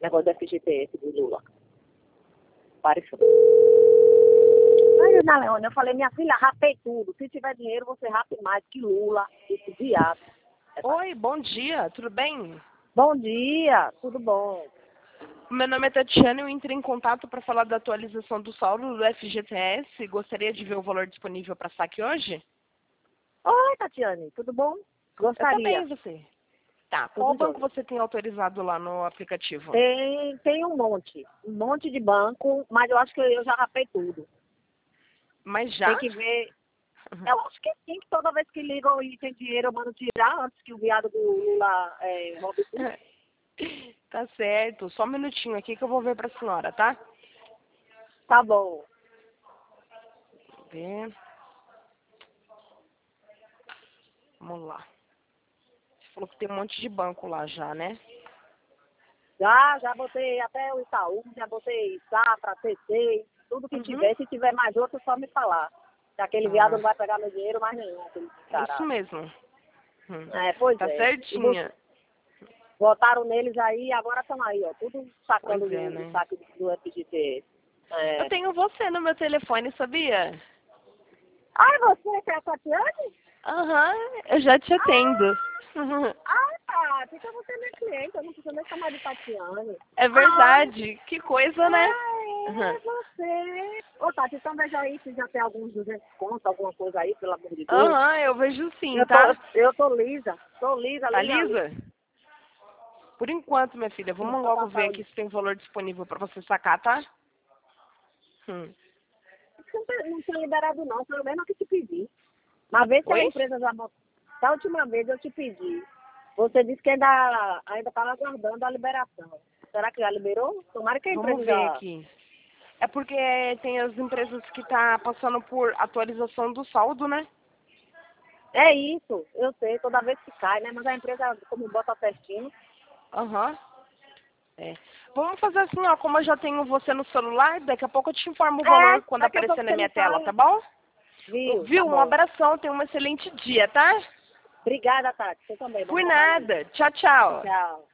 negócio do FGTS do Lula. Apareceu. Aí, Ana Leônia, eu falei, minha filha, rapei tudo. Se tiver dinheiro, você rape mais que Lula, esse viado. Oi, bom dia, tudo bem? Bom dia, tudo bom? Meu nome é Tatiana e eu entrei em contato para falar da atualização do saldo do FGTS. Gostaria de ver o valor disponível para saque hoje? Oi, Tatiane, tudo bom? Eu tô Gostaria. bem, e você? Tá, qual Tudo banco jóia. você tem autorizado lá no aplicativo? Tem um monte de banco, mas eu acho que eu já rapei tudo. Mas já? Tem que ver. Eu acho que sim, que toda vez que ligam e tem dinheiro, eu mando tirar antes que o viado do Lula roube tudo. Tá certo, só um minutinho aqui que eu vou ver pra senhora, tá? Tá bom. Vamos ver. Vamos lá. Você falou que tem um monte de banco lá já, né? Já botei até o Itaú, já botei Safra, CC, tudo que tiver. Se tiver mais outro, só me falar. Que aquele viado não Ah, vai pegar meu dinheiro mais nenhum, aquele é isso caralho. mesmo. Pois Tá é. certinha. Votaram neles aí e agora estão aí, ó. Tudo sacando Pois é, do né? saque do FGTS. Eu tenho você no meu telefone, sabia? Ai, você que é a Tatiane? Aham, eu já te atendo. Tá. Então você é minha cliente, eu não preciso nem chamar de Tatiane. É verdade, que coisa, né? É você. Ô, Tati, então veja aí se já tem alguns 200 contos, alguma coisa aí, pelo amor de Deus. Aham, eu vejo sim, Eu tô, tá? eu tô lisa. Tô lisa, Tá lisa, lisa. lisa? Por enquanto, minha filha, vamos Só logo pra ver saúde. aqui se tem valor disponível pra você sacar, tá? Hum. Não tinha liberado não, foi o mesmo que te pedi. Uma vez que a Oi? empresa já botou. Da última vez eu te pedi. Você disse que ainda estava aguardando a liberação. Será que já liberou? Tomara que a Vamos empresa ver já. aqui. É porque tem as empresas que tá passando por atualização do saldo, né? É isso, eu sei, toda vez que cai, né? Mas a empresa, como bota certinho. Aham. É. Vamos fazer assim, ó, como eu já tenho você no celular, daqui a pouco eu te informo o valor quando Daqui a aparecer pouco na você minha me tela, tá fala. bom? Viu? Tá Viu? Um bom. abração, tenha um excelente dia, tá? Obrigada, Tati. Você também. Bom Por trabalho aí. nada. Tchau, tchau. Tchau.